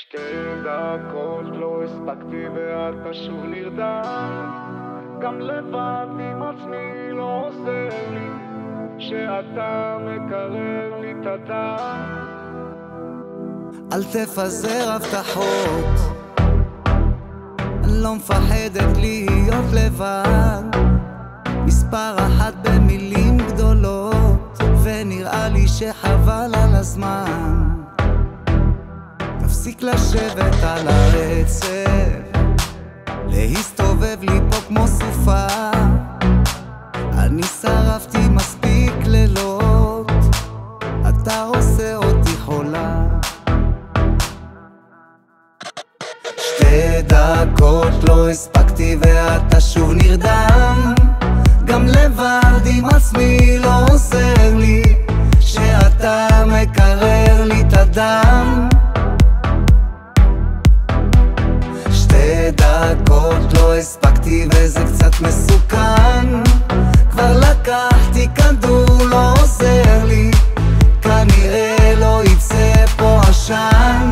שתי דקות לא הספקתי ואתה שוב נרדם. גם לבד עם עצמי לא עוזר לי שאתה מקרב לי את הדם. אל תפזר הבטחות, אני לא מפחדת להיות לבד. מספר אחת במילים גדולות, ונראה לי שחבל על הזמן. תפסיק לשבת על הרצף, להסתובב לי פה כמו סופה. אני שרפתי מספיק לילות, אתה עושה אותי חולה. שתי דקות לא הספקתי ואתה שוב נרדם. גם לבד עם עצמי לא עוזר לי שאתה מקרר לי את הדם. שתי דקות לא הספקתי וזה קצת מסוכן. כבר לקחתי כדור לא עוזר לי, כנראה לא יצא פה עשן.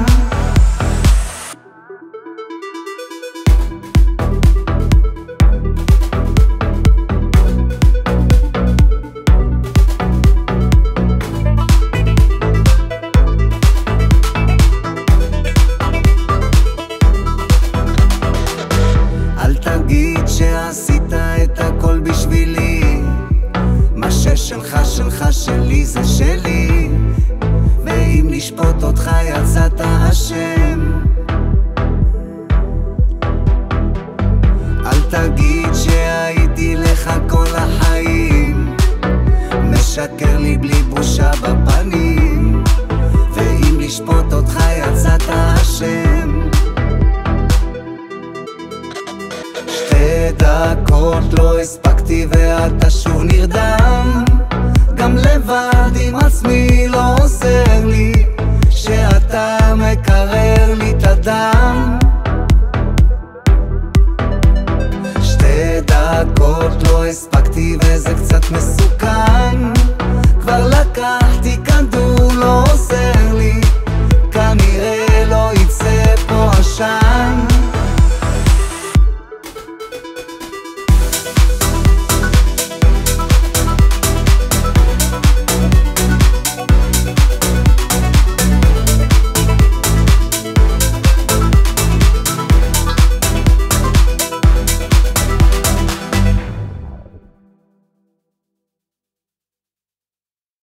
תגיד שעשית את הכל בשבילי, מה ששלך שלך, שלי זה שלי. ואם נשפוט אותך יצאת אשם. אל תגיד שהייתי לך כל החיים, משקר לי בלי בושה בפנים. ואם נשפוט אותך יצאת אשם. שתי דקות לא הספקתי ואתה שוב נרדם. גם לבד עם עצמי לא עוזר לי